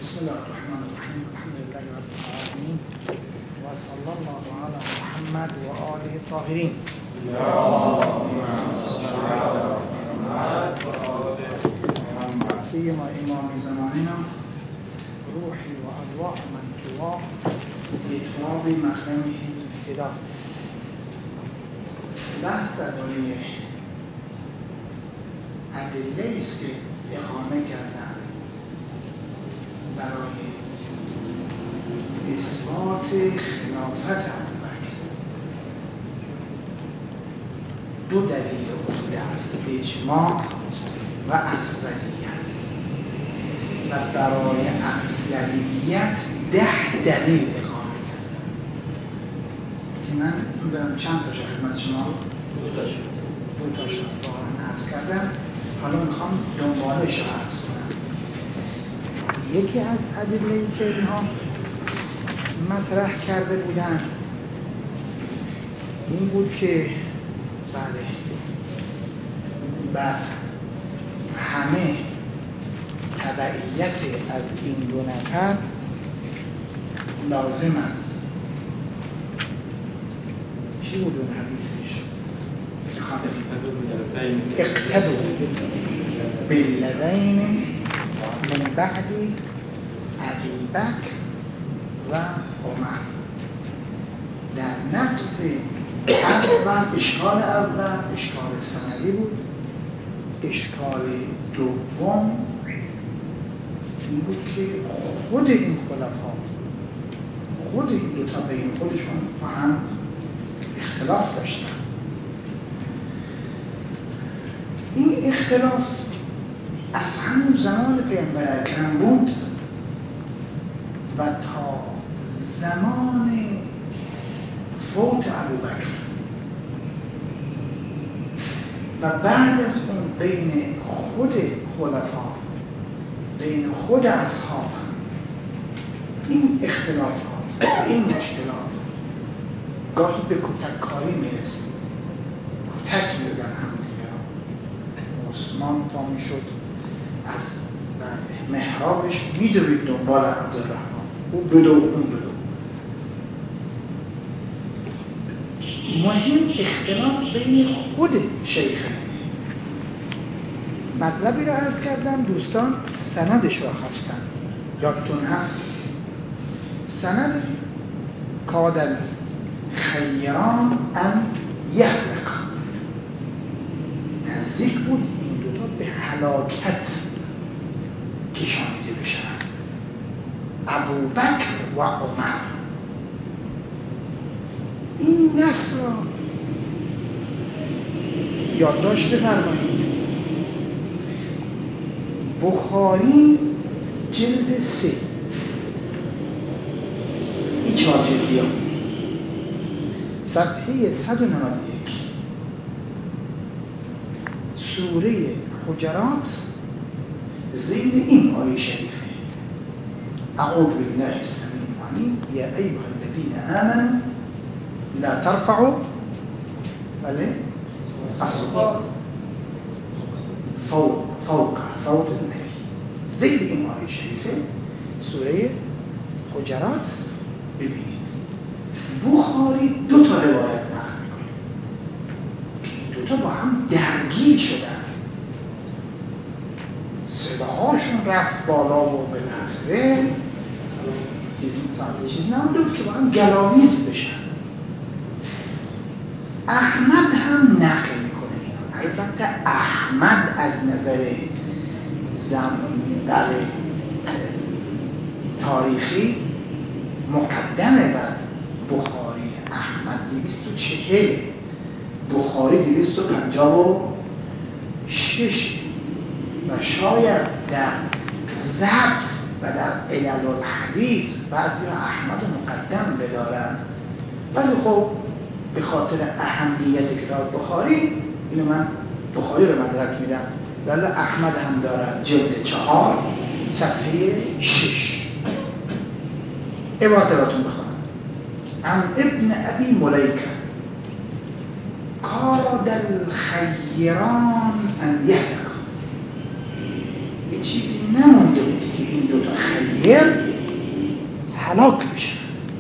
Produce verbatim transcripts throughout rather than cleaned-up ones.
بسم الله الرحمن الرحیم. الحمد لله رب العالمین و صلی الله علی محمد و آله الطاهرین. سیما امام زماننا روحی و ارواح من سوا لتواب مقدمه فدا. بحث درباره ادله است که اقامه کردن برای اثبات خلافت ابوبکر. دو دلیل اصلی است: اجماع و افضلیت. و برای افضلیت ده دلیل اقامه کردن که من دارم چند تاش خدمت شما دو تاش دو تاش واقعا عرض کردم. حالا میخوام دنبالش رو عرض کنم. یکی از ادله‌ای که اینها مطرح کرده بودن این بود که بله بر همه تبعیت از این دو نفر لازم است. چی بود اون حدیثش؟ اقتدوا بالذین من بعد ابی بکر و عمر. در نقض اول اشکال اول اشکال سندی بود. اشکال دوم این بود که خود این خلفا خود این دو تا بین خودشون با هم اختلاف داشتن. این اختلاف از همون زمان پیامبر اکرم بود و تا زمان فوت ابوبکر و بعد از اون بین خود خلفا بین خود اصحاب این اختلافات این مشکلات گاهی به کتککاری میرسید. کتک میدن هم دیگه. عثمان پا میشد از محرابش میدوید دنبال عبدالرحمن، او بدو اون بدو. مهم اختلاف بین خود شیخین. مطلبی را عرض کردم دوستان، سندش را خواستن یادتون هست. سند کادل خیران ان یهلک، نزدیک بود این دوتا به هلاکت کشانیده بشن، ابوبکر و عمر. این نص را یادداشت بفرمایید. بخاری جلد سه، این چهار جلدی ها، صفحه صد و نود و یک، سوره حجرات، زیر این آیه شریفه: اعوذ بالله السمیع العلیم یا ایها الذین آمنوا لا ترفعوا بله اصوات فوق فوق صوت النبی. زیر این آیه شریفه سوره حجرات ببینید. بخاری دو تا روایت نقل میکنه که دو تا با هم درگیر شدن، صداهاشون رفت بالا و بالاخره چیز نبود که با هم گلاویز بشن. احمد هم نقل میکنه اینا. البته احمد از نظر زمان در تاریخی مقدمه بر بخاری. احمد دویست و چهل، بخاری دویست و پنجاه و شش و شاید در ضبط و در علل الحدیث بعضی احمد مقدم بدارن، ولی خب به خاطر اهمیت کتاب بخاری اینو من بخاری رو مدرک میدم. ولی احمد هم دارد جلد چهار صفحه شش. عبارت براتون بخونم: عن ابن ابی ملیکه کاد الخیران ان یهلک. یه چیزی نمونده بود که این دوتا خیر متغیر هلاک میشه.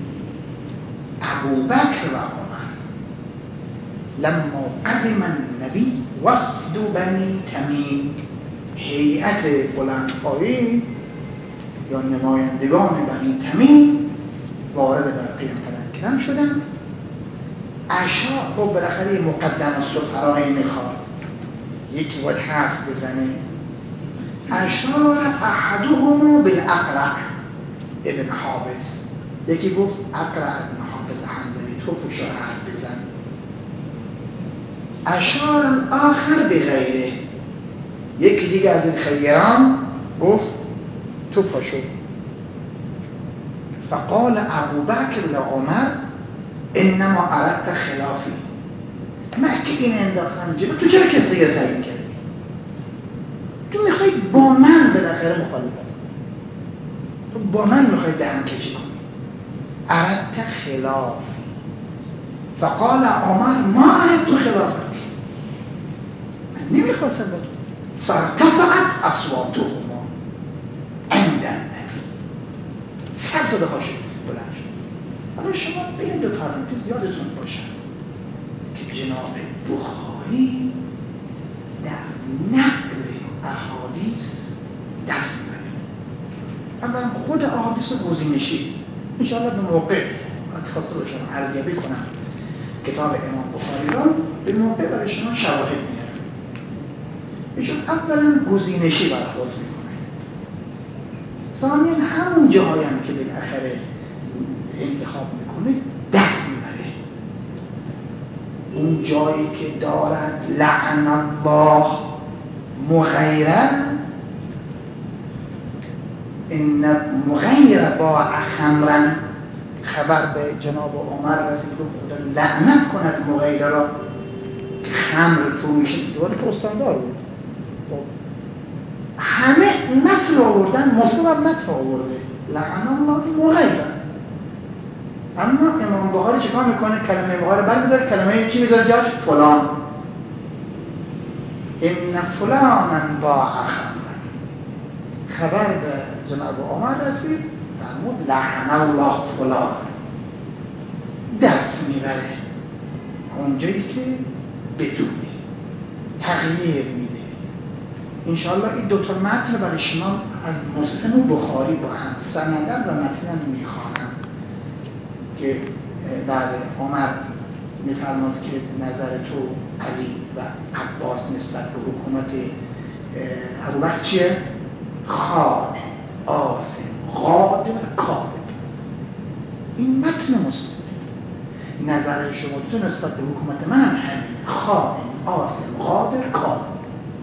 ابوبکر و عمر لما قدم النبی وفد بنی تمیم، هیئت بلندپایه یا نمایندگان بنی تمیم وارد بر پیامبر اکرم شدن. اشار خب بالاخره مقدم السفرایی میخواد، یکی باید حرف بزنه. اشار احدهم بالاقرع ابن حابس، یکی گفت اقرع ابن حابس حنظلی تو پشت حرف بزن. اشار الاخر بغیره، یکی دیگه از این خیران گفت تو پاشو. فقال ابوبکر لعمر انما اردت خلافی، من که این انداختم جلو، تو چرا کسی دیگه تعیین کردی؟ تو میخوای با من بالاخره مخالفت، تو با من میخوای دهن کشی کنی. اردت خلافی. فقال عمر ما اردت خلافک، من نمیخواستم با تو. فارتفعت اصواتهما عند النبی، سر زده هاشد بلند شد. حالا شما به این دو پرانتز یادتون باشد که جناب بخاری در نقل احادیث دست میبره. اولا خود احادیث گزینشی انشاءالله به موقع خواسته باشم ارزیابی کنم کتاب امام بخاری را، به موقع برای شما شواهد میارم. ایشون اولا گزینشی برخورد میکنه، ثانیا همون جاهایی هم که بالاخره انتخاب میکنه دست میبره. اون جایی که دارد لعن الله مغیره، این مغیر با خمرن، خبر به جناب عمر رسید که خدا لعنت کند مغیره را که خمر فروشی، دوباره که استاندار بود. همه متن آوردن، مسلم هم متن آورده لعن الله مغیره. اما امام بخاری چیکار میکنه؟ کلمه مغیره برمی‌داره، کلمه چی میذاره جاش؟ فلان. ان فلانا باع خمرا، خبر به جناب عمر رسید فرمود لعن الله فلان، دست میبره اونجایی که بدونه، تغییر میده. انشاءالله این دوتا متن برای شما از مسلم و بخاری با هم سندن و متنن میخوانم که بعد عمر میفرماد که نظر تو علی و عباس نسبت به حکومت ابوبکر چیه؟ خائن، آثم، غادر، کاذب. این متن مسلم. نظر شما تو نسبت به حکومت من هم همین، خائن، آثم، غادر، کاذب.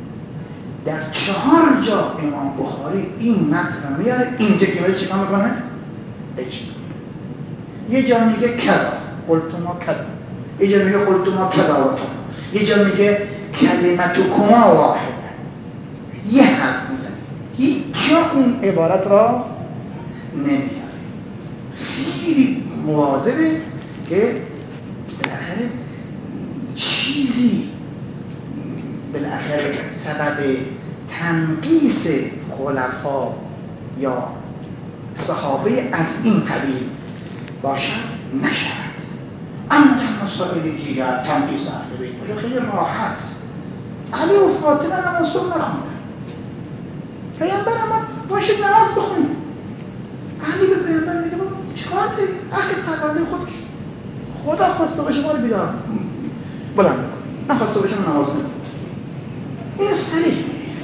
در چهار جا امام بخاری این متن رو میاره. اینجا که میره چیکار میکنه؟ اجماع. یه جا میگه کذا قلتما کذا، یه جا میگه قلتما کذا و کذا، یه جا میگه کلمتکما واحده، یه حرف میزنه، هیچ جا این عبارت را نمیاره. خیلی مواظبه که بالاخره چیزی بالاخره سبب تنقیص خلفا یا صحابه از این قبیل باشد نشود. اما در مسائل دیگر تنقیص اهل بیت باشه خیلی راحت. علی و فاطمه نماز صبح نخوندن، پیامبر اما باشید نماز بخونید. علی به پیامبر میگه بابا چیکار داری؟ اگه پرونده خودش خدا خواسته باشه ما رو بیدار بلند میکنه، نخواسته باشه نماز نمیخونه. این صریح،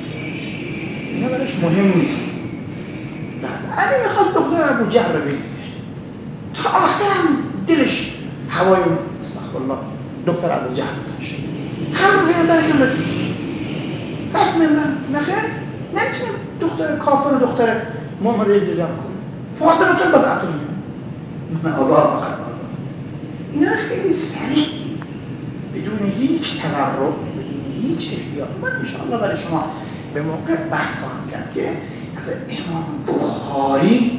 اینا برش مهم نیست. بعد علی میخواست دختر ابو جهل رو بگیره، تا آخرم دلش هوای استغفر الله دختر ابو جهل داشت. همون پیامبر هم رسید حتما من نخیر نمیتونم دختر کافر و دختر مؤمن رو جمع کنم. فاطمه تو بذعتون من آبا فقط اینا خیلی سریع بدون هیچ تورع، بدون هیچ احتیاط. من انشاءالله برای شما به موقع بحث خواهم کرد که از امام بخاری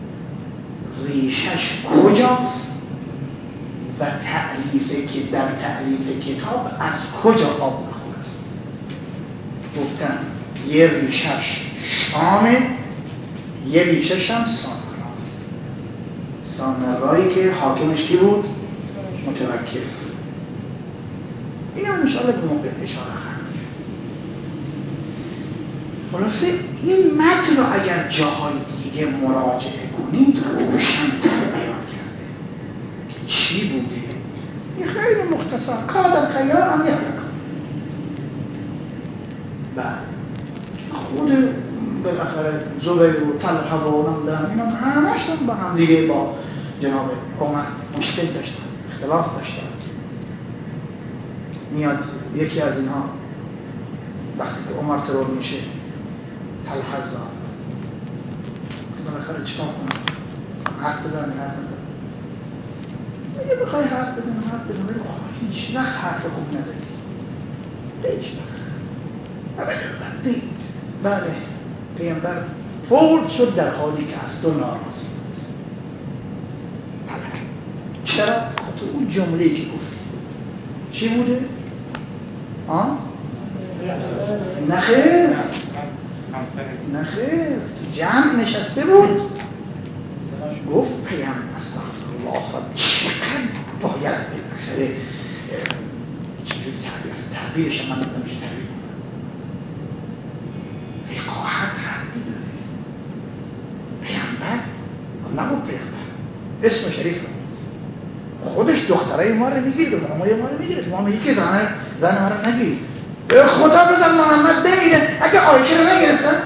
ریشش کجاست و تألیف که در تألیف کتاب از کجا آب میخورد. گفتم یه ریشش شامه، یه ریشش هم سامراست. سامرایی که حاکمش کی بود؟ متوکل. این هم انشاءالله به موقع اشاره خواهم کرد. خلاصه این متن رو اگر جاهای دیگه مراجعه کنید روشن‌تر بیان کرده چی بوده. این خیلی مختصر کادر خیال هم یاد و خود بالاخره زبیر و طلحه و نمیدونم اینا همش با هم دیگه با جناب عمر مشکل داشتن، اختلاف داشتن. میاد یکی از اینها وقتی که عمر ترور میشه طلحه زاد که بالاخره چیکار کنم؟ حرف بزنم حرف بزنم اگه بخوای حرف بزنم حرف بزنم ولی هیچ وقت حرف خوب نزدی هیچ وقت وقتی بله پیامبر فوت شد در حالی که از تو ناراضی بود. چرا؟ خاطر اون جمله‌ای که گفت چی بوده؟ آه؟ نخیر نخیر تو جمع نشسته بود گفت پیامبر استغفرالله چقدر باید بالاخره چجوری تعبیر است تعبیرش هم من نمیدونم چه تعبیر کنم وقاحت حدی داره پیامبر نبود پیامبر اسم شریف رو خودش دخترای ما رو میگیره مامای ما رو میگیره ما میگه که زن زن ما رو نگیرید خدا بزن محمد بمیره اگه عایشه رو نگرفتن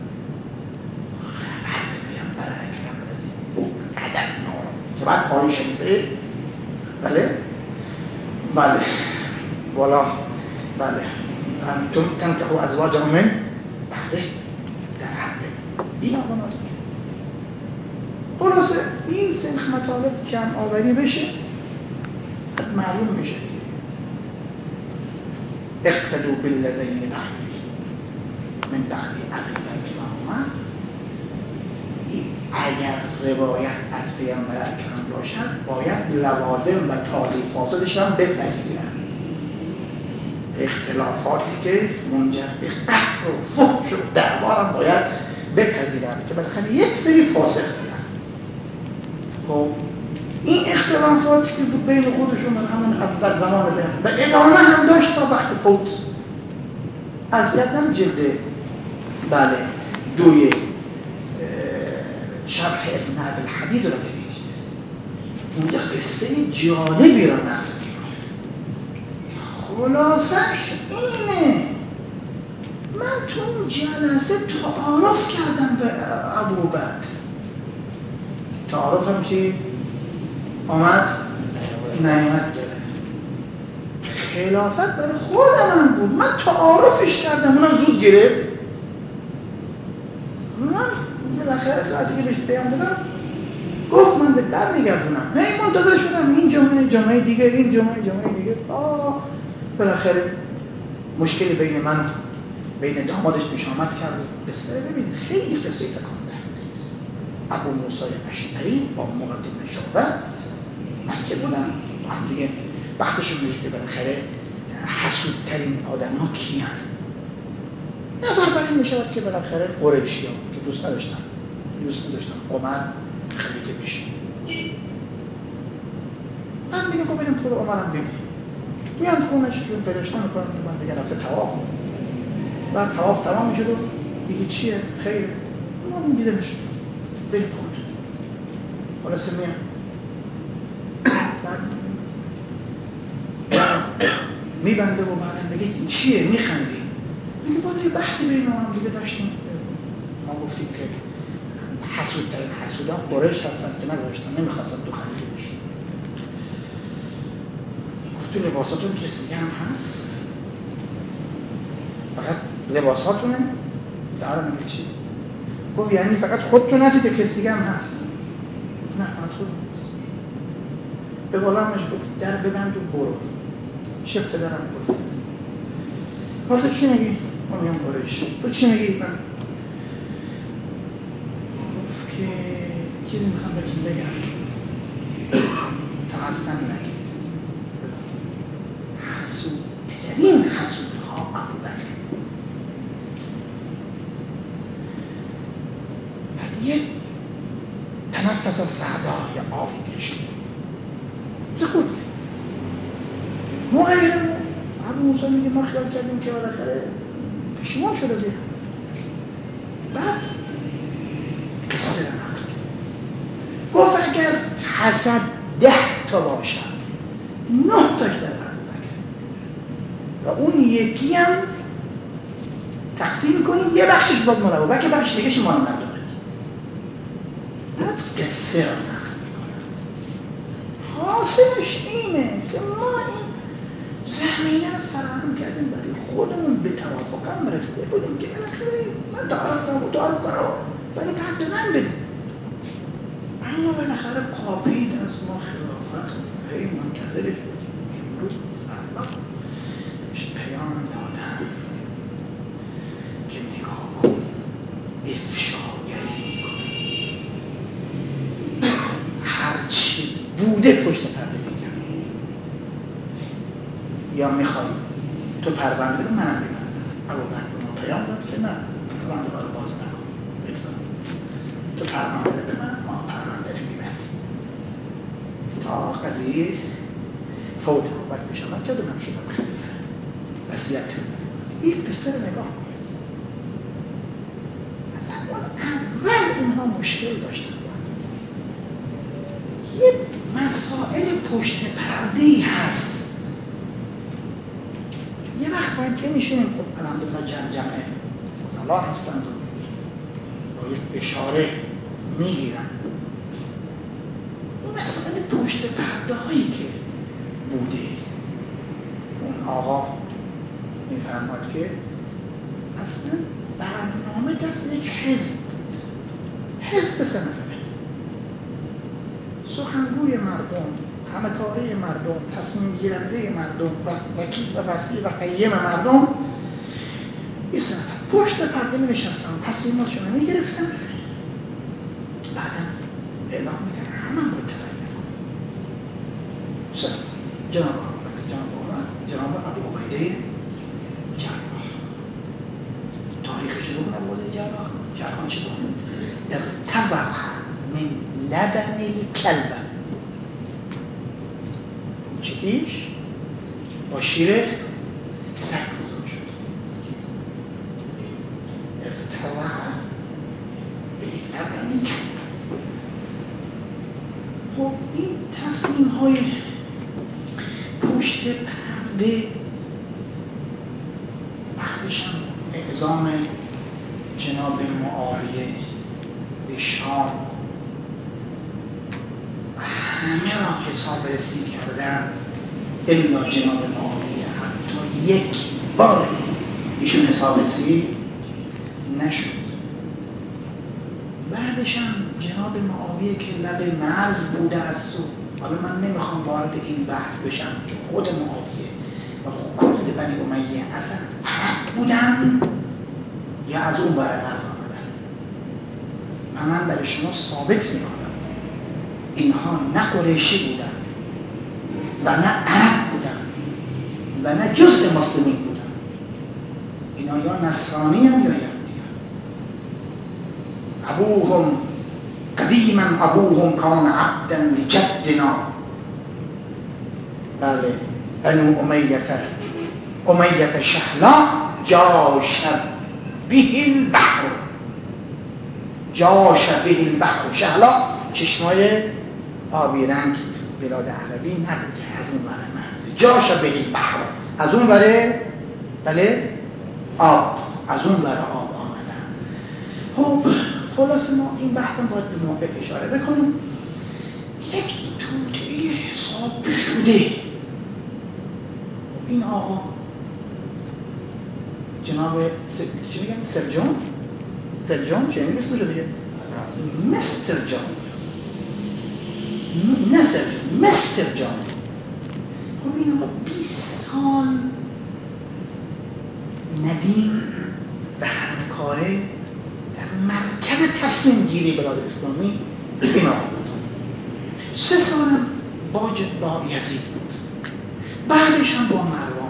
پیامبر اکرم رسید قدر نارم که بعد عایشه میده بله بله والا بله انتم تنكحوا ازواجهم من بعده در حقه این آقا نازم خلاصه این سنخ مطالب جمع آوری بشه معلوم بشه اقتدوا بالذین بعدی من بعدی عقیدت و عمر اگر روایت از پیامبر اکرم باشد باید لوازم و تعلیفاتش هم بپذیرن اختلافاتی که منجر به قهر و فحش و دعوا هم باید بپذیرن که بالاخره یک سری فاسق میرن. خب این اختلافاتی که بود بین خودشون در همون اول زمان بین و ادامه هم داشت تا وقت فوت از یدم جلد بله دوی شرح ابن عبدالحدید رو ببینید اونجا قصه جالبی رو نقل خلاصش اینه من تو اون جلسه تعارف کردم به ابوبکر تعارف هم چی؟ آمد نعمت داره خلافت برای خود من بود من تعارفش کردم اونم زود گرفت من بالاخره ساعتی که بهش پیام دادم گفت من به در میگردونم هی منتظر شدم این جمعه جمعه دیگه این جمعه جمعه دیگه آه بالاخره مشکلی بین من بین دامادش پیش آمد کرد قصه ببین خیلی قصه تکان دهنده است ابو موسی اشعری با مغرد بن شعبه مکه بودن با هم دیگه وقتشون میشه که بالاخره حسودترین آدم ها کیان نظر بر این میشود که بالاخره قریشی ها که دوست نداشتن دوست نداشتن عمر خلیفه بشه من دیگه خب بریم خود عمرم ببینیم میان خونش جون پیداشتن میکنم من دیگه رفته تواف بعد تواف تمام میشد و دیگه چیه خیر ما دیده میشه بریم خود خلاصه میان بعد میبنده و بعد میگه چیه میخندی میگه باید یه بحثی بین ما هم دیگه داشتیم ما گفتیم که حسودترین حسودان قریش هستن که نداشتن نمیخواستن تو خلیفه بشن گفت تو لباساتون کسی هم هست فقط لباساتونه داره نمیگه چی گفت یعنی فقط خودتون هستی که کسی هم هست نه فقط خودتون هست به غلامش گفت در ببند و برو شفت درم برو ما تو چی میگی؟ ما میگم قریش تو چی میگی؟ من گفت که چیزی میخوام بهتون بگم تا اصلا نگید حسودترین حسودها ابوبکر بعد یه تنفس از سعدا یا آبی کشید سکوت موقعی رو ابو موسی میگه ما خیال کردیم که بالاخره پشیمان شد از این بعد قصه رو نقل گفت اگر حسد ده تا باشد نه تاش در ابو بکر و اون یکی هم تقسیم کنیم یه بخشش باز مال ابو بکر بخش دیگه‌ش مال مردم بعد قصه رو نقل میکنم حاصلش اینه که ما این زمینه رو فراهم کردیم برای خودمون به توافق هم رسیده بودیم که بالاخره من تعارف کنم و تعارف کنم برای پرد من بدیم اما بالاخره قاپید از ما خلافت هی منتظرش بودیم امروز فردا بهش پیام دادم که نگاه کن افشاگری میکنه هرچی بوده پشت پرده میگم یا میخوای تو پرونده رو منم ببندم ابو بکر به ما پیام داد که نه پرونده ها رو باز نکن بگذار تو پرونده رو به من ما پرونده رو میبندیم تا قضیه فوت ابو بکر بشم من که من شدم خلیفه وصیت کردم این قصه رو نگاه کنید از اون اول اینها مشکل داشتن یه مسائل پشت پرده‌ای هست یه وقت باید که میشونیم خب الحمدلله جمع جمع فضلا هستند و با یک اشاره میگیرن این مسائل پشت پرده هایی که بوده اون آقا میفرماد که اصلا برنامه دست یک حزب بود حزب سه نفره سخنگوی مردم همه کاره مردم تصمیم گیرنده مردم وکیل و وسیع و قیم مردم یه سه نفر پشت پرده می نشستن تصمیماتشون رو می گرفتن بعدا اعلام میکنن همه باید تغییر کنن سه نفر جناب آقا جناب آقا جناب ابو عبیده جراح تاریخش بگون ابو عبیده جراح جراح چه بگون ارتبع من لبن الکلب چکیش با شیر سگ بزرگ شد ارتبع به لبن الکلب خب این تصمیم های پشت پرده بعدش هم اعزام جناب معاویه به شام همه را حساب رسی کردن الا جناب معاویه حتی یک بار ایشون حساب رسی نشد بعدش هم جناب معاویه که لب مرز بوده است و حالا من نمیخوام وارد این بحث بشم که خود معاویه و کل بنی امیه اصلا عرب بودن یا از اون برای مرز آمدن من برای شما ثابت میکنم اینها نه قریشی بودن و نه عرب بودن و نه جزء مسلمین بودن اینا یا نصرانی هم یا یهودی هم ابوهم قدیما ابوهم کان عبدا لجدنا بله بنو امیت امیت شهلا جاش به البحر جاش به البحر شهلا چشمای آبی رنگ بلاد عربی نبوده از اون وره مرزی جاش به البحر از اون وره بله آب از اون وره آب آمدن خب خلاص ما این بحثم باید به موقع اشاره بکنیم یک توطئه حساب شده این آقا جناب س... چی میگن؟ سرجان؟ سرجان؟ چه این اسم شده؟ مستر جان نه سرجان مستر جان خب این آقا بیست سال ندیم و همکاره در مرکز تصمیم گیری بلاد اسلامی این آقا بود سه سالم با, با یزید بود بعدش هم با مروان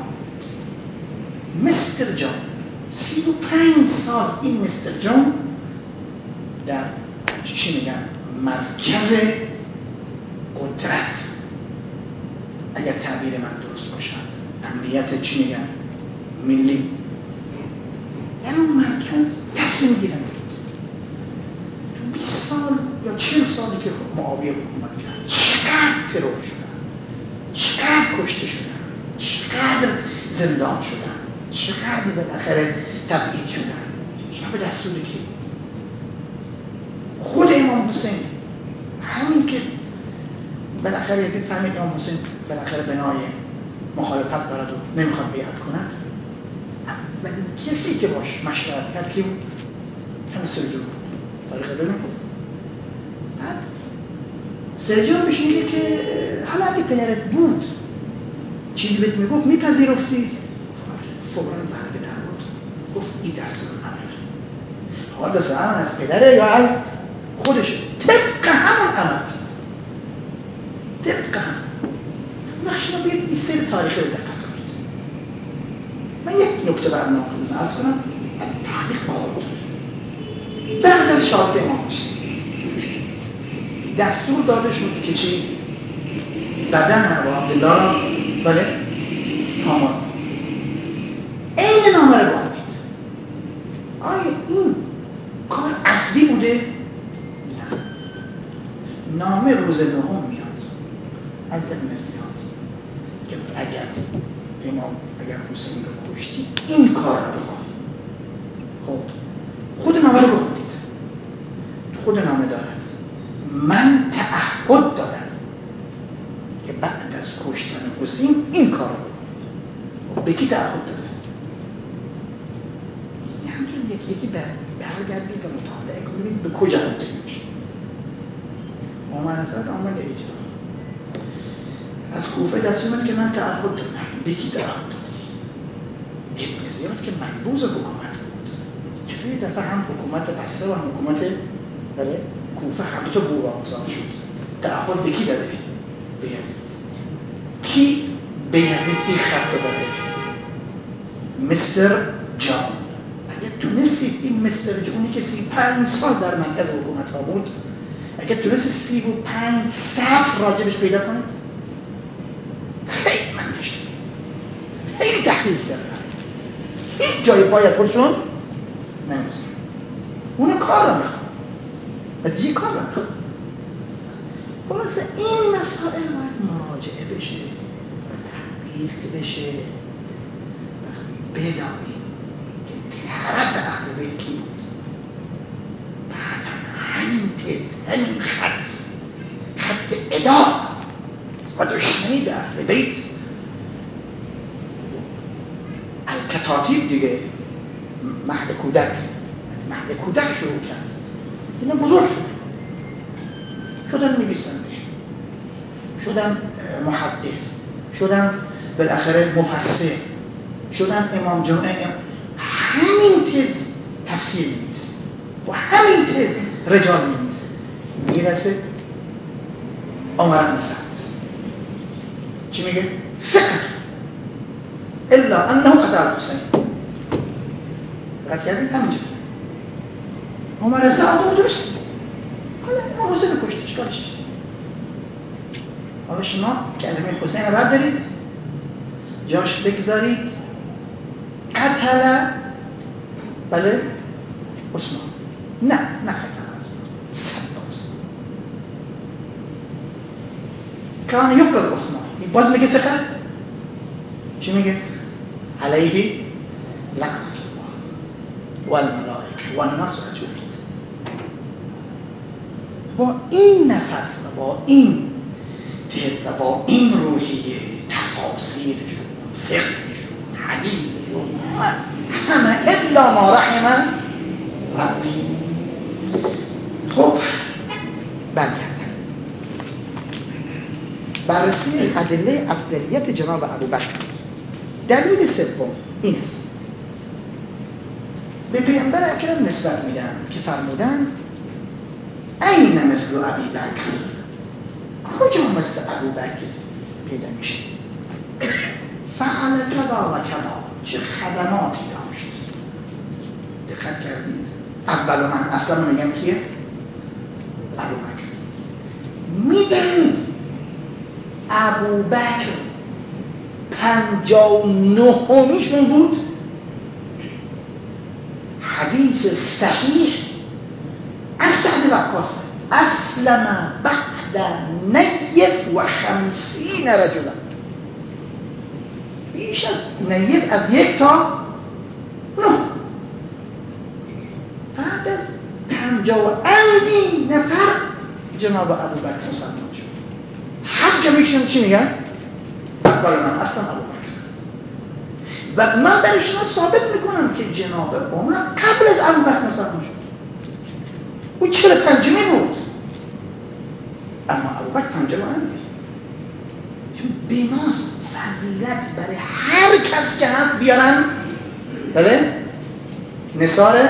مستر جان سی و پنج سال این مستر جان در چی میگن مرکز قدرت، اگر تعبیر من درست باشد، امنیت چی میگن ملی، یعنی اون مرکز تصمیم گیرنده بود. تو بیست سال یا چهل سالی که معاویه حکومت کرد چقدر ترور شدن، چقدر کشته شدن، چقدر زندان شدن، چقدر بالاخره تبعید شدن. اینا به دستور کی؟ خود امام حسین. همین که بالاخره یزید فهمید امام حسین بالاخره بنای مخالفت دارد و نمیخواد بیعت کند، و این کسی که باش مشورت کرد که همه سرجون تاریخ ببین. بعد سرجون بهش میگه که حالا اگه پدرت بود چیزی بهت میگفت میپذیرفتی؟ فوراً برده در بود گفت این دستور عمل. حالا دستور عمل از پدره یا از خودش؟ طبق همون عمل کرد، طبق همون. نخشنا باید این سر تاریخی رو دقت کنید. من یک نکته برنامه کنم ارز کنم تحقیق با خود. بعد از شهادت امام حسین دستور داده شد که چی؟ بدن ابا عبدالله را بله آمان این نامه رو باید. آیا این کار اصلی بوده؟ نه. نامه روز نهم میاد از ابن زیاد که اگر امام اگر حسین رو کشتی این کار رو بکن. خب خود نامه رو بخونید. خود نامه دارد من تعهد دادم که بعد از کشتن حسین این کار رو بکن. به کی تعهد دادم؟ یه همچون یکی یکی برگردید و مطالعه کنید به کجا منتهی میشه. عمر حضرت آمد اجرا از کوفه دستور میاد که من تعهد دادم. به کی تعهد دادی؟ ابن زیاد که منبوذ حکومت بود. چطور یه دفعه هم حکومت بصره و هم حکومت بله کوفه هم تو بورانسان شد؟ تعهد به کی داده؟ به یزید. کی به یزید این خط داده؟ مستر جان. اگر تونستید این مستر جانی که سی پنج سال در مرکز حکومت ها بود، اگر تونستید سی و پنج صفر راجبش پیدا کنید، خیلی من داشتم خیلی تحقیق کردم، هیچ جای پای خودشون نمیزن. اون کار رو میخوام و دیگه کار رو میخوام. خلاصه این مسائل باید مراجعه بشه و تحقیق بشه و بدانیم که طرف اهل بیت کی بود. بعد همین تز همین خط خط ادا و دشمنی به اهل بیت الکتاتیب دیگه مهد کودک از مهد کودک شروع کرد. اینا بزرگ شد، شدن نویسنده، شدن محدث، شدن بالاخره مفسر، شدن امام جمعه. همین تز تفسیر می‌نویسه و همین تز رجال می‌نویسه. میرسه عمر بن سعد چی میگه؟ فقط الا انه قتل حسین. فقط کردید همینجا عمر سعد درست حالا امام حسین رو کشتش کارش. حالا شما کلمه حسین رو بردارید جاش بگذارید قتل بله عثمان. نه نه قتل عثمان صد عثمان کان یقتل عثمان. باز میگه فقط چی میگه؟ علیه لعنت الله والملائکه والناس اجمعین. با این نفس و با این تز و با این روحیه تفاسیرشون فقهشون حدیثشون همه الا ما رحم ربی. خب برگردن بررسی ادله افضلیت جناب ابوبکر. دلیل سوم این است به پیامبر اکرم نسبت میدن که فرمودن این مثل ابی بکر، کجا مثل ابوبکر پیدا میشه؟ فعل کبا و کبا، چه خدماتی داشت. دقت کردید؟ اول من اصلا میگم کیه؟ ابوبکر پنجاه و نهمیشون بود. حدیث صحیح از سعد وقاص اسلم بعد نیف و خمسین رجلا، بیش از نیف از یک تا نه، بعد از پنجاه و اندی نفر جناب ابوبکر مسلمان شد. حج میشن چی میگن؟ بله من اصلا ابوبکر. و من برای شما ثابت میکنم که جناب عمر قبل از ابوبکر مسلمان شد. او چرا پنجمی بود؟ اما ابوبکر پنجم اندی. چون بناست فضیلت برای هر کس که هست بیارن بله نثار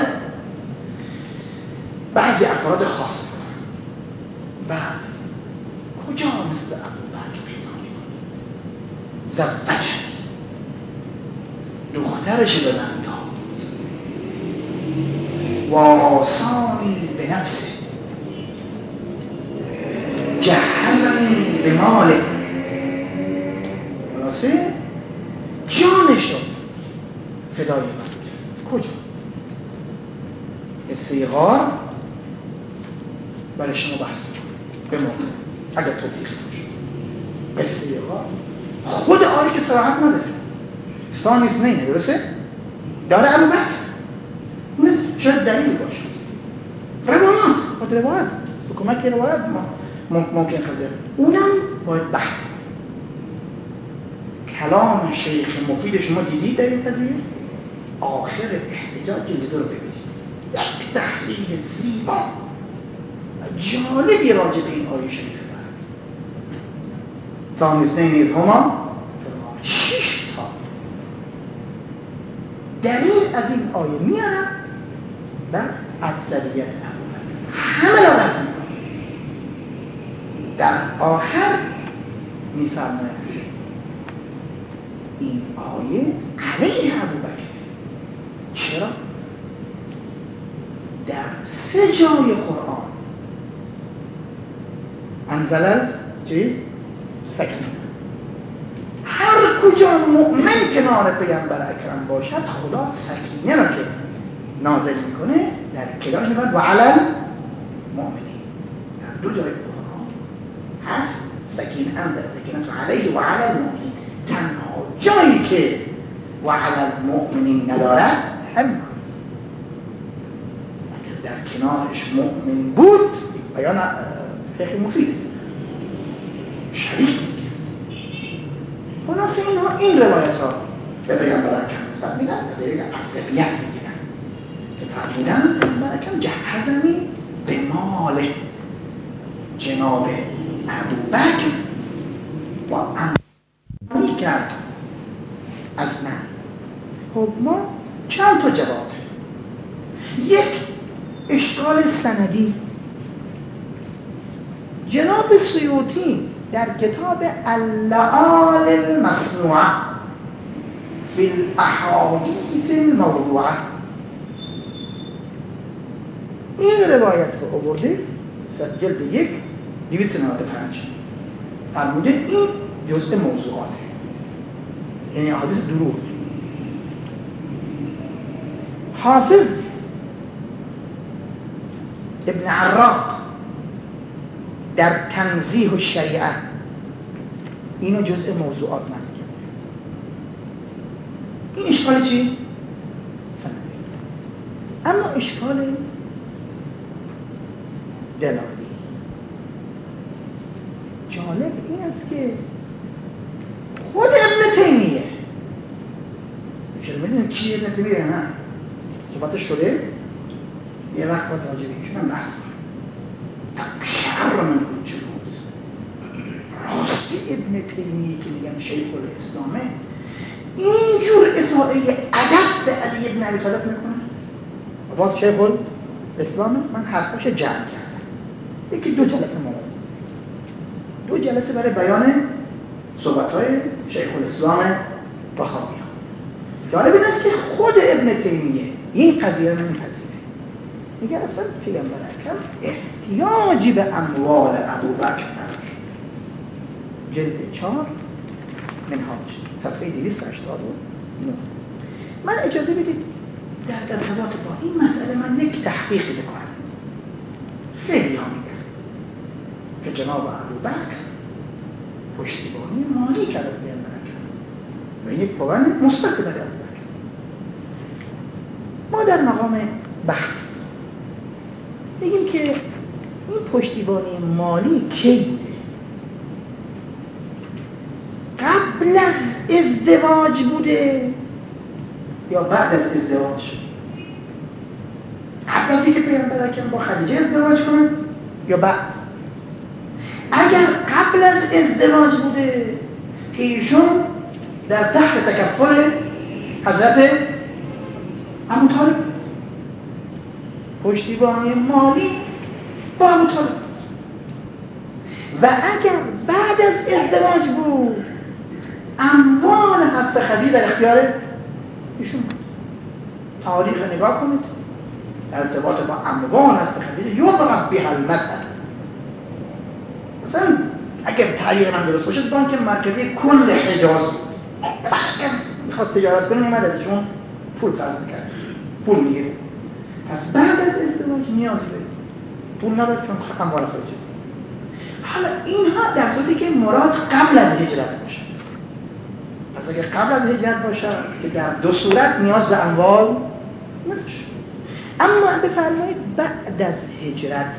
بعضی افراد خاص کنن. بعد کجا مثل ابوبکر پیدا میکنید؟ زوجه دخترش به من داد و آسانی به نفسه جهزنی به ماله، خلاصه جانش رو فدای من. کجا؟ استیغار برای شما بحث به موقع اگر توفیق باشه. استیغار خود آیه که صراحت نداره، ثانی اثنین درسته؟ داره ابوبکر نه شاید دلیل باشه، روایات خود روایت حکومت که روایت ممکن قضیه اونم باید بحث کنیم. کلام شیخ مفید شما دیدید در این قضیه؟ آخر احتجاج جلد رو ببینید، یک تحلیل زیبا و جالبی راجع به این آیه شریف دارد. ثانی اثنین اذ هما شش تا دلیل از این آیه میارم و افضلیت ابوبکر همه را رد میکنم. در آخر میفرماید این آیه علیه ابوبکر. چرا؟ در سه جای قرآن انزل چی؟ سکینه. هر کجا مؤمن کنار پیامبر اکرم باشد خدا سکینه را که نازل میکنه در کلاش میبرد و علل مؤمنین. در دو جای قرآن هست سکینه انزل سکینه تو علیه و علل مؤمنین. تنها جایی که و علل مؤمنین ندارد هم در کنارش مؤمن بود. بیان فقه مفید شریک میگه. خلاصه اینها این روایت ها به پیامبر اکرم نسبت میدن و دلیل افضلیت میگیرن که فرمودن پیامبر اکرم جهزنی به مال جناب ابوبکر و امانی کرد از من. خب ما چند تا جواب. یک اشکال سندی. جناب سیوطی در کتاب اللآل المصنوعه فی الاحادیث الموضوعه این روایت رو آورده جلد یک دویست و نود و پنج فرموده این جزء موضوعاته، یعنی احادیث دروغ. حافظ ابن عراق در تنزیه الشریعه اینو جزء موضوعات نمیگه. این اشکال چی؟ سندی. اما اشکال دلالی جالب این است که خود ابن تیمیه، چرا میدونید کی ابن تیمیه؟ نه صحبتش شده یه وقت باید راجع بهش من بحث کنم. تکرر من بود چه بود راستی ابن تیمیه که میگم شیخ الاسلامه اینجور اسائه ادب به علی ابن ابی طالب میکنه. باز شیخ الاسلامه من حرفاش جمع کردم. یکی دو جلسه مواد دو جلسه برای بیان صحبت‌های شیخ الاسلام طحاوی. جالب این است که خود ابن تیمیه این قضیه رو نمی‌پذیره. میگه اصلا پیامبر اکرم احتیاجی به اموال ابوبکر نداشت. جلد چهار منهاج صفحه دویست و هشتاد و نه. من اجازه بدید در ارتباط با این مسئله من یک تحقیقی بکنم. خیلی ها میگن که جناب ابوبکر پشتیبانی مالی کرد از پیامبر و این یک پوند مثبت در ابوبکر. ما در مقام بحث بگیم که این پشتیبانی مالی کی بوده؟ قبل از ازدواج بوده یا بعد از ازدواج؟ قبل از اینکه پیامبر اکرم با خدیجه ازدواج کنه یا بعد؟ اگر قبل از ازدواج بوده که ایشون در تحت تکفل حضرت ابوطالب پشتیبانی مالی با ابوطالب، و اگر بعد از ازدواج بود اموال حضرت خدیجه در اختیار ایشون بود. تاریخ نگاه کنید در ارتباط با اموال حضرت خدیجه یضرب بها المثل. مثلا اگر تعبیر من درست باشه بانک مرکزی کل حجاز هرکس میخواست تجارت کنه اومد ازشون پول قرض میکرد، پول میگیره. پس بعد از ازدواج نیاز به پول نداره چون اموال خارجی. حالا اینها در صورتی که مراد قبل از هجرت باشه. پس اگر قبل از هجرت باشه که در دو صورت نیاز به اموال نمیشه. اما بفرمایید بعد از هجرت،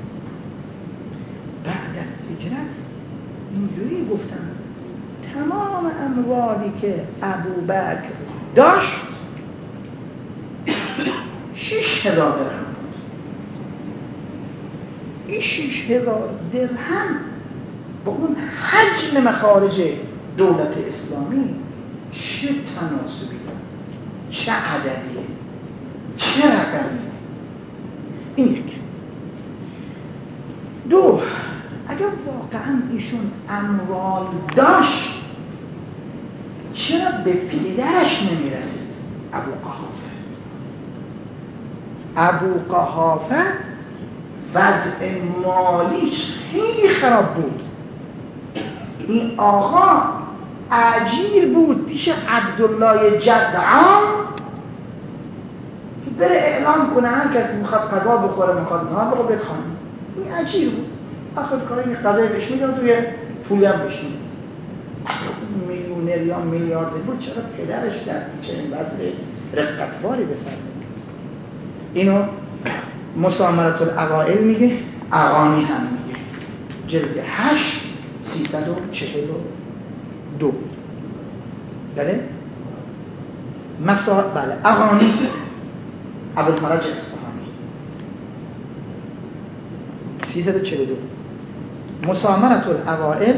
بعد از هجرت اینجوری گفتن تمام اموالی که ابوبکر داشت شش هزار درهم بود. این شش هزار درهم با اون حجم مخارج دولت اسلامی چه تناسبی داره؟ چه عددیه؟ چه رقمی؟ این یک. دو، اگر واقعا ایشون اموال داشت چرا به پدرش نمیرسید؟ ابو قحافه ابو قحافه وضع مالیش خیلی خراب بود. این آقا اجیر بود پیش عبدالله جدعان که بره اعلام کنه هر کسی میخواد غذا بخوره میخواد نهار بخوره بیاد خانه. این اجیر بود، آخر کاری می غذای بهش میداد و یه پولی هم بهش میداد. میلیونر یا میلیاردر بود چرا پدرش در چنین وضع رقتواری به سر می‌برد؟ اینو مسامرة الاوائل میگه، اغانی هم میگه، جلد هشت سیصد و چهل و دو. بله مسا بله اغانی ابوالفرج اصفهانی سیصد و چهل و دو. مسامرة الاوائل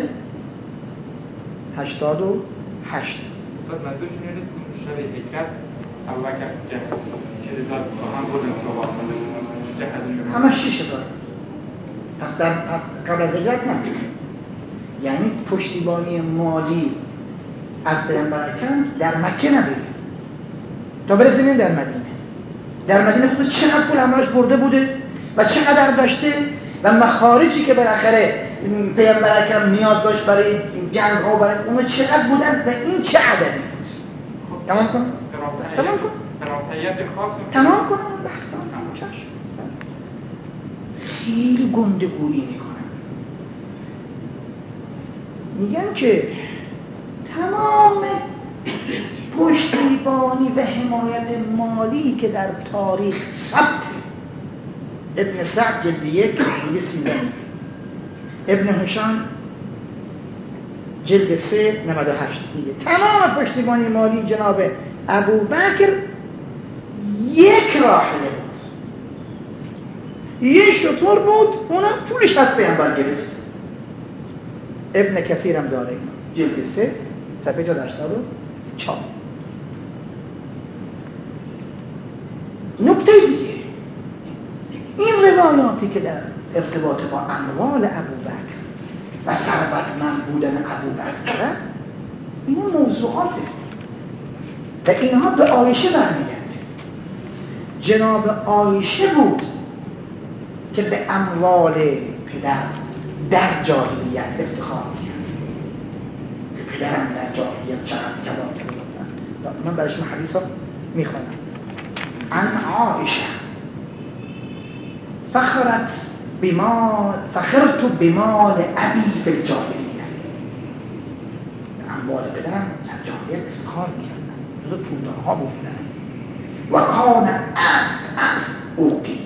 هشتاد و هشت. منظورش اینه که شب هجرت ابوبکر چهل هزار هم بودن صحبت همه شش هزار. پس در قبل از هجرت نه، یعنی پشتیبانی مالی از پیامبر اکرم در مکه نبود تا برسیم در مدینه. در مدینه خود چقدر پول همراهش برده بوده و چقدر داشته و مخارجی که بالاخره پیامبر اکرم نیاز داشت برای جنگ ها و برای اونها چقدر بودن و این چه عددی بود. تمام کن تمام کن تمام کن بحث تمام کن. خیلی گندگویی میکنن، میگن که تمام پشتیبانی و حمایت مالی که در تاریخ ثبت، ابن سعد جلد یک جلد سیزده، ابن هشام جلد سه نود و هشت میگه تمام پشتیبانی مالی جناب ابوبکر یک راحله بود، یه شطور بود، اونم پولش از پیامبر گرفت. ابن کثیر هم داره جلد سه صفحه چهارصد و هشتاد و چهار. نکته دیگه این روایاتی که در ارتباط با اموال ابوبکر و ثروتمند بودن ابوبکر این موضوعاته و اینها به عایشه برمیگرده. جناب عایشه بود که به اموال پدر در جاهلیت افتخار می‌کرد. پدرم در جاهلیت چقدر کلام کرده. من برایشون حدیث ها میخوانم. عن عائشه فخرت بمال فخرت بمال ابی فی الجاهلیه. اموال پدرم در جاهلیت افتخار میکردن، جزو پولدارها بودن. و کان الف الف اوقیه،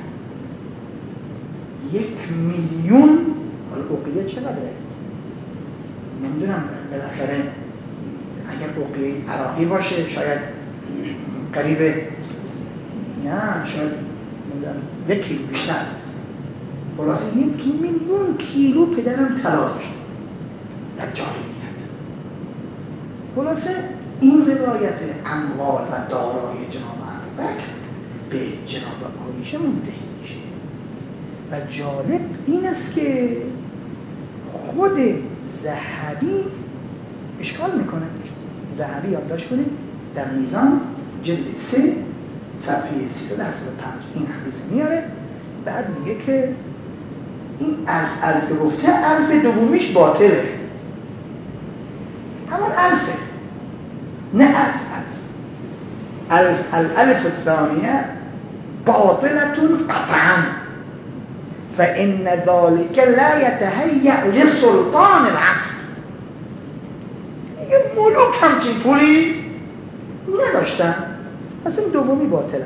یک میلیون. حالا اوقیه چقدره؟ نمیدونم، بالاخره اگر اوقیه عراقی باشه شاید قریب، نه شاید یک کیلو بیشتر. خلاصه یک میلیون کیلو پدرم طلا داشت در جاهلیت. خلاصه این روایت اموال و دارایی جناب ابوبکر به جناب عایشه منتهی میشه. و جالب این است که خود ذهبی اشکال میکنه. ذهبی یادداشت کنید در میزان جلد سه صفحه سیصد و هفتاد و پنج این حدیث میاره. بعد میگه که این الف الف گفته الف دومیش باطله، همون الفه، نه الف الف الف الالف الثانیه باطلتون قطعا فإن ذلك لا يتهيأ لسلطان العصر. میگه ملوک همچین پولی نداشتن، پس این دومی باطله.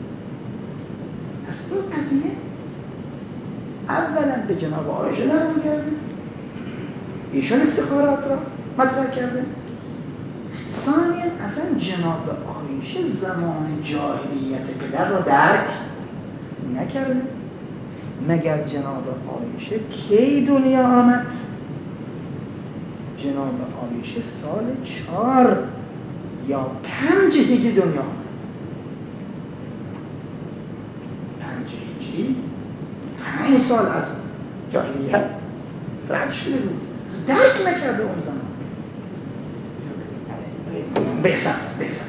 پس این قضیه اولا به جناب عایشه نرمی کرده، ایشون افتخارات را مطرح کرده. ثانیا اصلا جناب عایشه زمان جاهلیت پدر را درک نکرده. مگر جناب عایشه کی دنیا آمد؟ جناب عایشه سال چهار یا پنج هجری دنیا آمد. پنج هجری پنج سال از جاهلیت رد شده بود، درک نکرده اون زمان. بحثم بحثم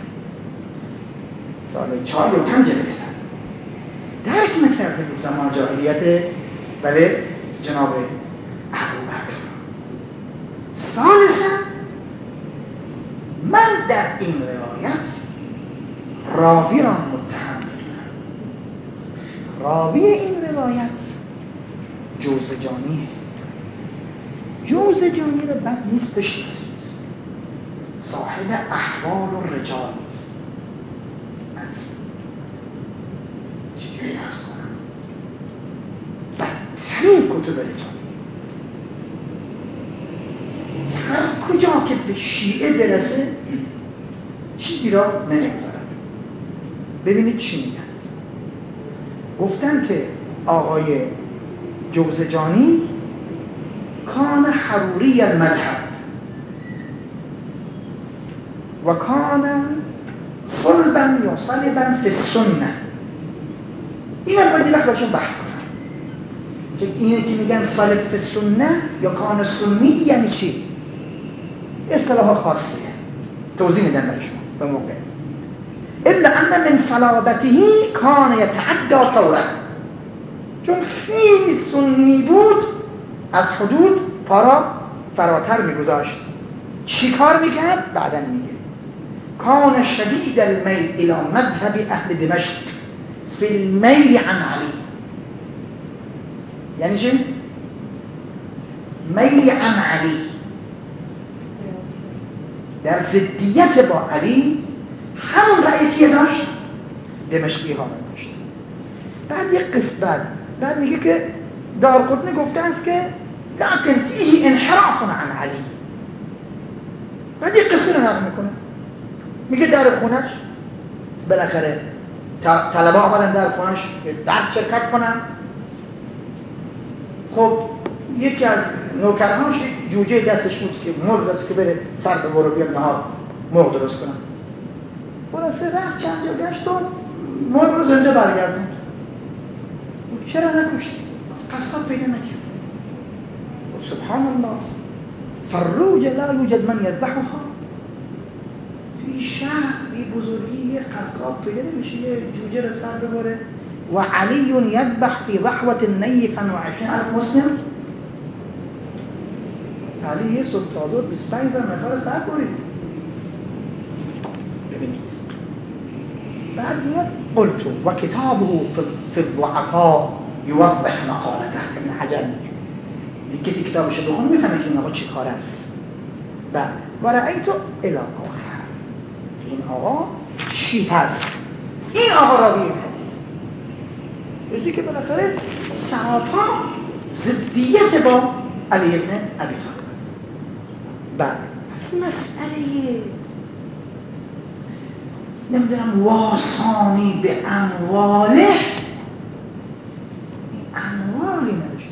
سال چهار یا پنج بحثم درک نکرده بود زمان جاهلیت ولی جناب ابوبکر. ثالثا من در این روایت راوی را متهم می‌کنم. راوی این روایت جوزجانیه. جوزجانی را بد نیست بشناسید، صاحب احوال و رجال. چجوری عرض کنم؟ بدترین کتب رجال، هر کجا که به شیعه برسه چیزی را نمیگذارد. ببینید چی میگن. گفتن که آقای جوزجانی کان حروری المذهب و کان صلبا یا صلبا فی السنه. این هم باید وقت باشون بحث کنم که اینه که میگن صلب فی السنه یا کان سنی یعنی چی؟ اصطلاح خاصیه، توضیح میدن برای شما به موقع. الا ان من صلابته کان یتعدی طوره، چون خیلی سنی بود از حدود پارا فراتر میگذاشت. چی کار میکرد؟ بعدن میگه کان شدید المیل الى مذهب اهل دمشق فی المیل عن علی. یعنی چی؟ میل عن علی، در ضدیت با علی همون رأیی که داشت دمشقی ها داشت. بعد یک قسم بعد بعد میگه که دارقطنی گفته است که لكن فيه انحراف عن علی. بعد یک قصه رو نقل میکنه، میگه در خونش بالاخره طلبه آمدن در خونش درس شرکت کنن. خب یکی از نوکرهاش جوجه دستش بود که مرغ دست که بره سر به برو بیاد نهار مرغ درست کنن. خلاصه رفت چند جا گشت و مرغ رو زنده برگردوند. چرا نکشت؟ قصاب پیدا نکرد. سبحان الله، فروج لا یوجد من یذبحها. توی شهر بی بزرگی یه قصاب پیدا نمیشه یه جوجه رو سر ببره. و علی یذبح فی ضحوة نیفا و عشرین الف مسلم. تعالی یه صبح تازور بیست و پنج هزار نفر سر برید. ببینید بعد میاد قلتو و کتابه فی الضعفاء یوضح مقالته. ابن حجر میگه کسی کتابش رو بخونه میفهمه که این آقا چی کار است. بعد و رأیتو الی آخر، این آقا چی هست؟ این آقا راوی حدیث روزی که بالاخره صحابه ضدیت با علی ابن ابی طالب است. بعد پس مسئله نمیدونم واسانی به امواله، این اموالی نداشت.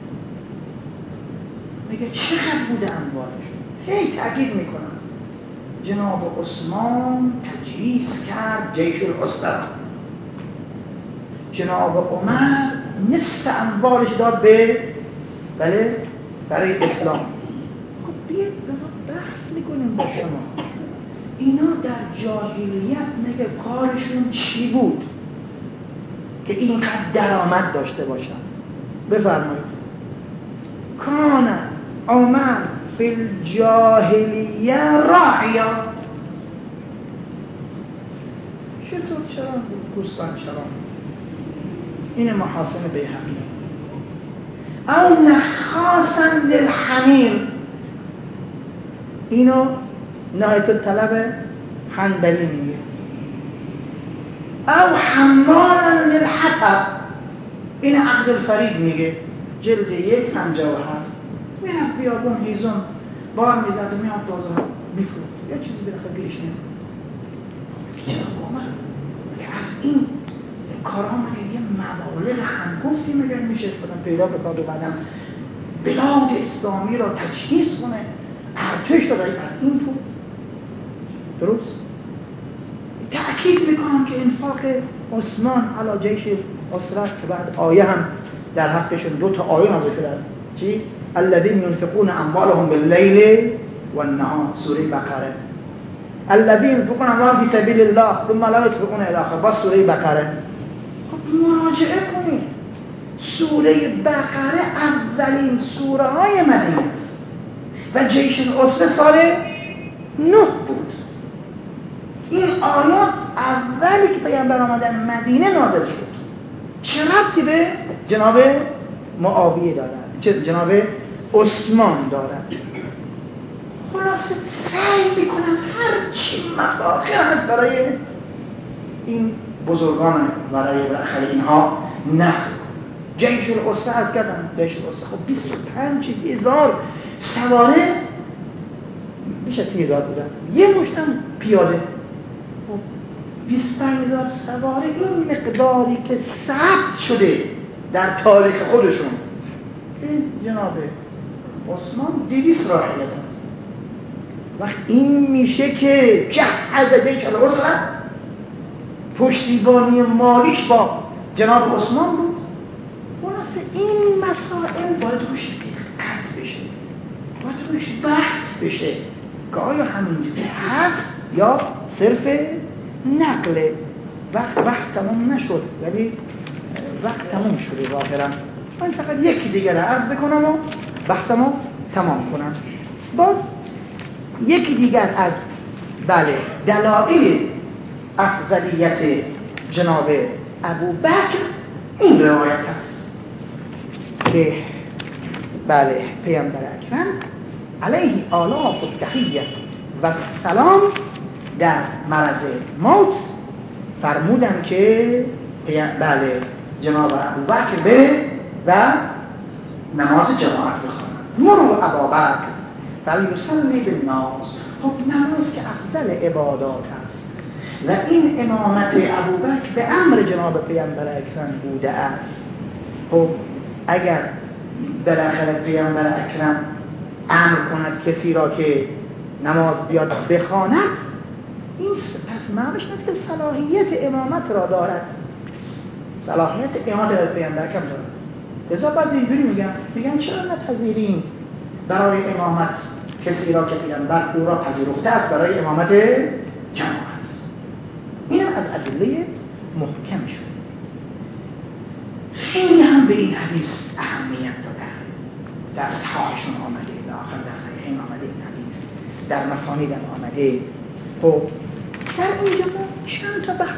میگه چقدر بوده اموالش؟ هی تأکید میکنم جناب عثمان تجهیز کرد جیش الاسره، جناب عمر نصف اموالش داد به بله برای اسلام. خب بیاید بحث میکنیم با شما اینا در جاهلیت مگه کارشون چی بود که اینقدر درآمد داشته باشن؟ بفرمایید. کان عمر فی الجاهلیه راعیا، چطور چرا بود؟ گوسفند چرا؟ این محاسن بیهقی. او نخاسا للحمیر، اینو نهایت الطلب حنبلی میگه. او حمالا للحطب، این عقد الفرید میگه جلد یک پنجاه و هفت. میرفت بیابون هیزم بار میزد و میاد بازار میفروخت یه چیزی بالاخره گیرش نمیاد. چرا عمر که از این کارها مگه یه مبالغ هنگفتی مگه میشه خودم پیدا بکنه و بعدم بلاد اسلامی را تجهیز کنه، ارتش را از این تو درست. تأکید میکنم که انفاق عثمان علی جیش الاسره که بعد آیه هم در حقشون دو تا آیه نازل شده است. چی؟ الذين ينفقون اموالهم بالليل والنهار، سوره بقره. الذين ينفقون اموالهم في سبيل الله ثم لا ينفقون الى اخره، باز سوره بقره. خب مراجعه کنید، سوره بقره اولین سوره های مدینه است و جیش الاسره سال نه بود. این آیات اولی که پیامبر آمدن مدینه نازل شد. چه ربطی به جناب معاویه دارد؟ چه جناب عثمان دارد؟ خلاصه سعی میکنن هر چی مفاخر هست برای این بزرگان برای بالاخره اینها نه. جیش الاسره از کردن جیش الاسره خب بیست و پنج هزار سواره میشه سی هزار بودن، یه مشتم پیاده. خب بیست و پنج هزار سواره این مقداری که ثبت شده در تاریخ خودشون. این جناب عثمان دویست راحله داد. وقت این میشه که جهز جیش الاسره، پشتیبانی مالیش با جناب عثمان بود. خلاصه این مسائل باید روش دقت بشه، باید روش بحث بشه که آیا همینجوری هست یا صرف نقله. وقت بحث تمام نشد ولی وقت تمام شده ظاهرا. من فقط یکی دیگر عرض بکنم و بحثمو تمام کنم. باز یکی دیگر از بله دلایل افضلیت جناب ابوبکر این روایت است که بله پیامبر اکرم علیه آلاف التحیه و سلام در مرض موت فرمودن که بله جناب ابوبکر بره و نماز جماعت بخوانند. مرو ابابکر فلیصلی بالناس. خب نماز که افضل عبادات است و این امامت ابوبکر به امر جناب پیامبر اکرم بوده است. خب اگر بالاخره پیامبر اکرم امر کند کسی را که نماز بیاد بخواند، این پس معنیش نیست که صلاحیت امامت را دارد. صلاحیت امامت را پیامبر اکرم دارد. لذا بعضی اینجوری میگن میگن چرا نپذیریم برای امامت کسی را که پیامبر او را پذیرفته است برای امامت جماعت. اینم از ادله محکم شد. خیلی هم به این حدیث اهمیت دادن، در صحاحشون آمده، در آخر در در مسانید آمده. خب در اینجا ما چند تا بحث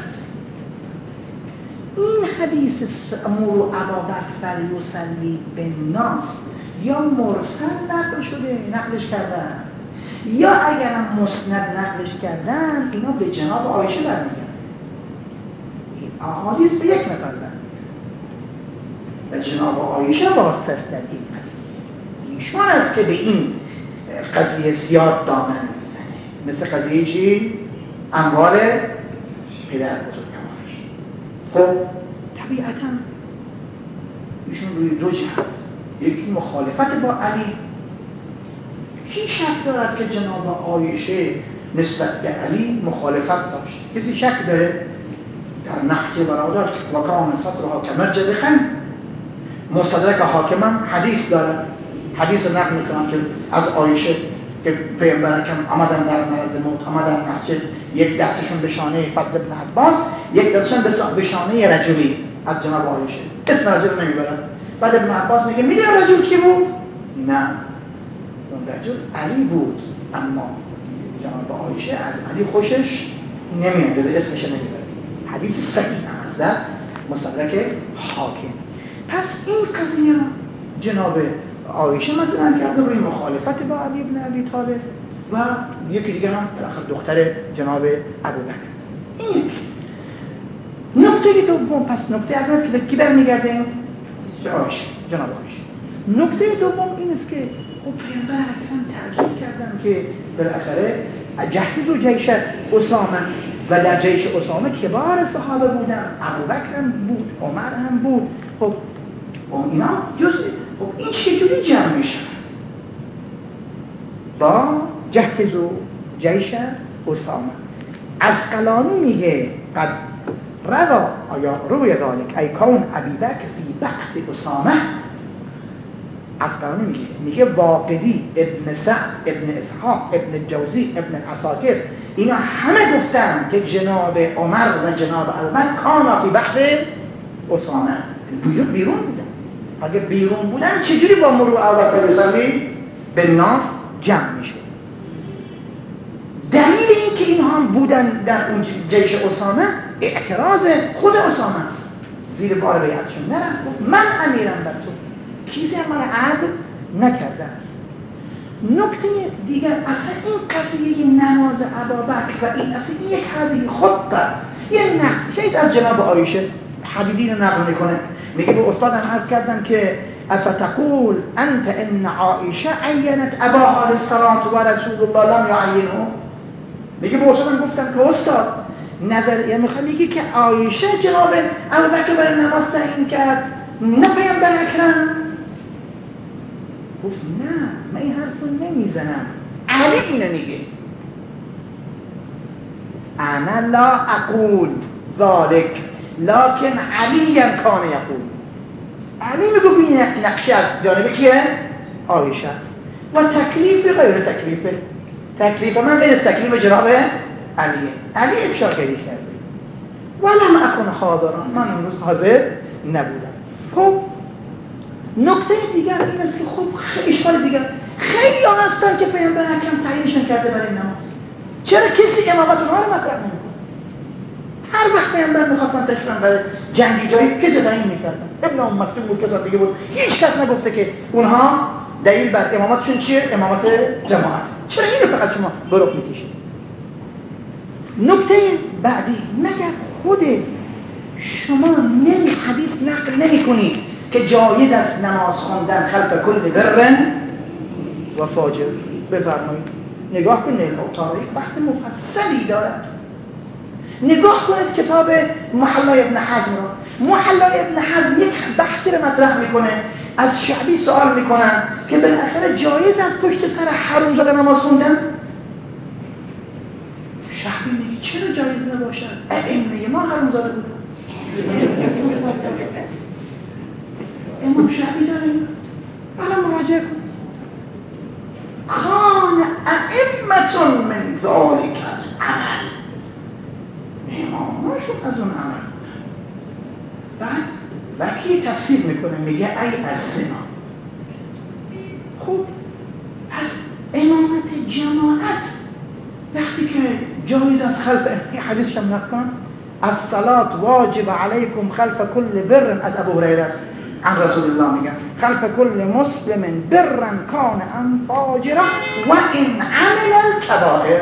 این حدیث امور ابابکر فلیصلی بالناس یا مرسل نقل شده نقلش کردن یا اگر هم مسند نقلش کردن اینا به جناب عایشه برمیگردن. این احادیث به یک نفر برمیگردن و جناب عایشه واسطه است در این قضیه. ایشون است که به این قضیه زیاد دامن میزنه، مثل قضیه چی؟ اموال پدر بزرگوارش. خب طبیعتا ایشون روی دو جهت، یکی مخالفت با علی. کی شک دارد که جناب عایشه نسبت به علی مخالفت داشت؟ کسی شک داره؟ در نحجه برادر و کان صدرها کمرجل خم. مستدرک حاکمم حدیث دارد، حدیث نقل میکنم که از عایشه که پیامبر اکرم آمدن در مرض موت، آمدن مسجد، یک دستشون به شانه فضل بن عباس، یک دستشون به شانه رجلی از جناب عایشه. اسم رجل نمیبرد. بعد ابن عباس میگه میدونی رجل کی بود؟ نه، اون رجل علی بود، اما جناب عایشه از علی خوشش نمیاد، اسمش نمیبره. حدیث صحیح هم است در مستدرک حاکم. پس این قضیه جناب عایشه مطرح کرده روی مخالفت با علی بن ابی طالب و یکی دیگه هم دختر جناب ابوبکر. این یک نکته دوم. پس نکته اول که به کی برمیگرده؟ به عایشه، جناب عایشه. نکته دوم این است که خب پیامبر اکرم تاکید کردن که بالاخره جهز جیش اسامه و در جیش اسامه کبار صحابه بودن، ابوبکر هم بود، عمر هم بود. خب اینا جزء، خب این چجوری جمع میشه با جهز جیش اسامه؟ عسقلانی میگه قد روا آیا روی ذالک ای کون ابی بکر فی بحث اسامه. عسقلانی میگه میگه واقدی، ابن سعد، ابن اسحاق، ابن جوزی، ابن عساکر اینا همه گفتن که جناب عمر و جناب ابوبکر کانا فی بحث اسامه، بیرون بودن. اگه بیرون بودن چجوری با مرو ابوبکر رسالی به ناس جمع میشه؟ دلیل این که اینها هم بودن در اون جیش اسامه اعتراض خود اسامه است. زیر بار بیعتشون نرفت، گفت من امیرم بر تو، چیزی هم من عدل نکرده است. نکته دیگر اصلا این قضیه نماز ابوبکر و این اصلا یک حدیث خود دار یه نقل شاید از جناب عایشه حدیدی رو نقل میکنه، میگه به استادم عرض کردم که افتقول انت ان عایشه عینت اباها للصلاه و رسول الله لم یعینه. میگه به استادم گفتم که استاد نظر یعنی میخوام میگه که عایشه جناب ابوبکر برای نماز تعیین کرد نه پیامبر اکرم؟ گفت نه من این حرفو نمیزنم، علی اینو میگه. انا لا اقول ذلك لكن علی کان یقول. علی میگه این نقشه از جانب کیه؟ عایشه است و تکلیف غیر تکلیف. تکلیف من غیر تکلیف جناب علیه. علی افشا کرده کرده ولم اکن حاضرا، من امروز حاضر نبودم. خب نکته دیگر این است که خب اشکال دیگر خیلی ها هستن که پیامبر اکرم تعیینشون کرده برای نماز، چرا کسی امامت اونها رو مطرح نمیکنه؟ هر وقت پیامبر میخواستن تشریف برای جنگی جایی که تعیین میکردن. ابن ام مکتوم بود کسان دیگه بود، هیچ کس نگفته که اونها دلیل بر امامتشون چیه؟ امامت جماعت. چرا اینو فقط شما برو میکشید؟ نکته بعدی، مگر خود شما نمی حدیث نقل نمی کنید که جایز است نماز خواندن خلف کل بر و فاجر؟ بفرمایید نگاه کنید، تاریخ بحث مفصلی دارد. نگاه کنید کتاب محلای ابن حزم را. محلای ابن حزم یک بحثی رو مطرح میکنه، از شعبی سوال میکنن که بالاخره جایز است پشت سر حرومزاده نماز خوندن؟ شعبی میگه چرا جایز نباشد؟ ائمه ما حرومزاده بود. امام شعبی داریم الان مراجعه کن کان ائمه من ذلک العمل، اماماشون از اون عمل. بعد وکی تفسیر میکنه میگه ای از زنا. خب پس امامت جماعت وقتی که جایز از خلف این حدیث شم نکن الصلاة واجب علیکم خلف کل بر از ابو هریره است عن رسول الله میگن خلف کل مسلم برا کان ام فاجرا و این عمل الکبائر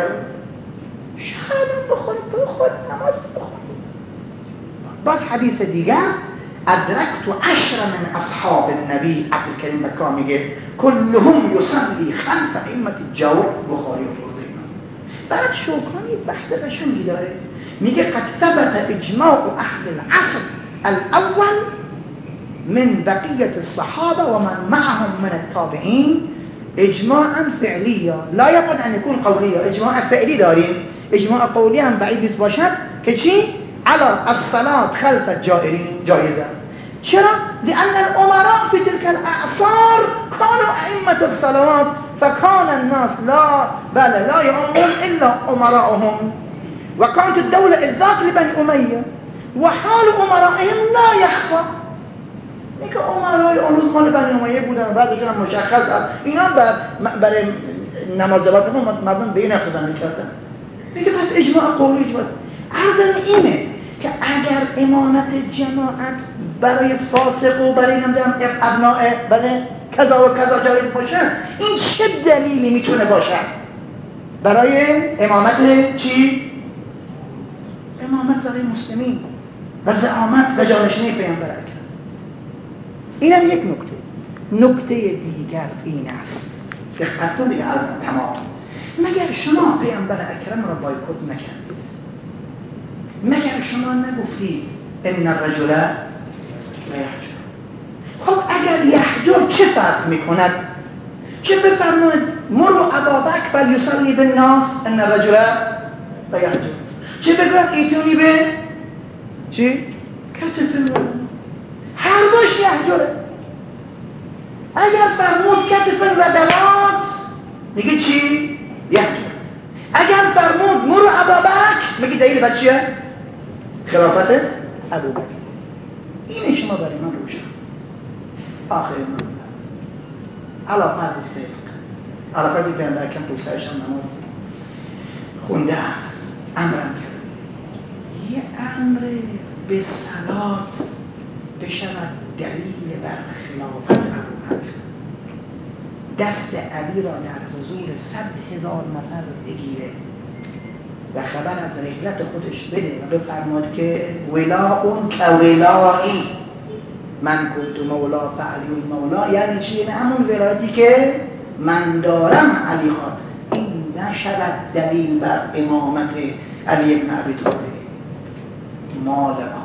شهادت بخورید تو خود نماز بخورید. باز حدیث دیگر ادرکت عشر من اصحاب النبی عبدالکریم بکا میگه کلهم یصلی خلف ائمه الجور بخاری و فرده. بعد شوکانی بحث قشنگی داره میگه قد ثبت اجماع اهل العصر الاول من بقیه الصحابه و من معهم من التابعین اجماعا فعلیا لا يبعد ان يكون قولیا. اجماع فعلی داریم، اجماع قولی هم بعید نیست باشد که چی؟ علی الصلاة خلف الجائرین جایز است. چرا؟ لأن الامراء في تلك الاعصار كانوا ائمة الصلوات فكان الناس لا بل لا يؤمنون الا امراءهم وكانت الدولة اذاك لبني امية وحال امرائهم لا يخفى. اینکه امرای اون روز مال بنی امیه بودن بعضیشون هم مشخص است اینا برای نماز جماعت مردم به این اقتدا میکردن. میگه پس اجماع قولی اجماع عرض اینه که اگر امامت جماعت برای فاسق و برای نمیدونم ابناء برای کذا و کذا جایز باشه این چه دلیلی میتونه باشه برای امامت چی؟ امامت برای مسلمین و زعامت و جانشینی پیامبر اکرم. اینم یک نکته. نکته دیگر این است که خطون دیگه از تمام مگر شما پیامبر اکرم را بایکوت نکردید؟ مگر شما نگفتید ان الرجل لا یحجر؟ خب اگر یحجر چه فرق میکند؟ چه بفرمایید مروا ابابکر فلیصلی بالناس ان الرجل لا یحجر، چه بگوید ایتونی به چی؟ کتف هر دوش یحجره. اگر فرمود کتف و دماغ میگه چی؟ یحجر. اگر فرمود مروا ابابکر میگه دلیل بر چیه؟ خلافت ابوبکر. این شما برای من روشن. آخر من علاقه مرد صدق علاقه که پیامبر اکرم پوسایش هم نماز خونده است امرم کرد یه امر به صلات بشود دلیل بر خلافت ابوبکر، دست علی را در حضور صد هزار نفر بگیره و خبر از رحلت خودش بده و بفرماد که ولاء کولایی من کنت مولا فعلی مولا، یعنی چی؟ یعنی همون ولایتی که من دارم علی خواهد. این نشود دلیل بر امامت علی ابن ابی طالب. مال